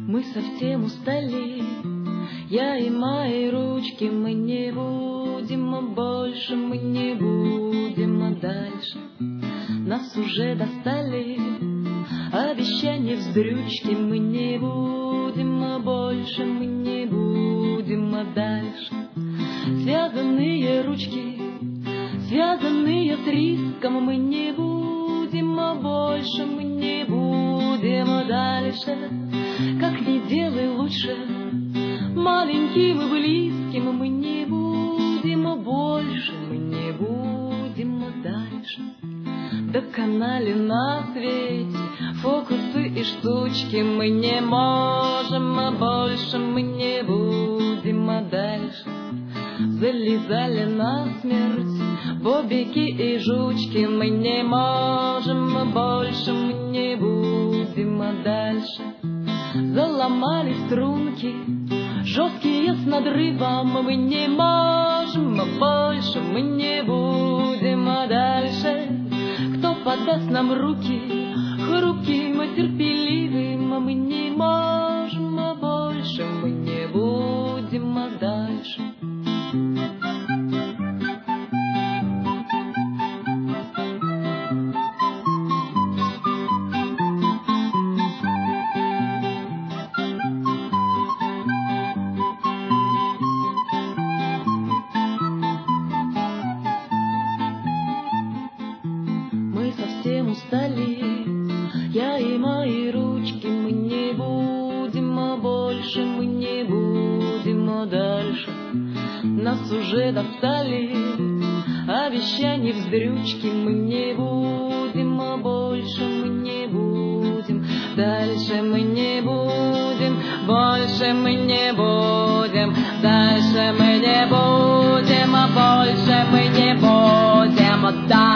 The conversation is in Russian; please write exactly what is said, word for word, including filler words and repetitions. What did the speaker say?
Мы совсем устали, я и мои ручки. Мы не будем, а больше мы не будем, а дальше нас уже достали обещания вздрючки. Мы не будем, а больше мы не будем, а дальше связанные ручки, связанные с риском. Мы не будем, а больше мы не будем, а дальше как ни делай лучше маленьким и близким. Мы не будем, а больше мы не будем, а дальше доконали на свете фокусы и штучки. Мы не можем, а больше мы не будем, а дальше залезали на смерть бобики и жучки. Мы не можем, а больше мы не будем, а дальше заломали струнки жесткие с надрывом. Мы не можем, а больше мы не будем, а дальше кто подаст нам руки хрупким и терпеливым. Мы не можем, а больше мы не будем, а дальше совсем устали, я и мои ручки. Мы не будем, а больше мы не будем, а дальше нас уже достали обещания вздрючки. Мы не будем, а больше мы не будем, дальше мы не будем, больше мы не будем, дальше мы не будем, а больше мы не будем, а дальше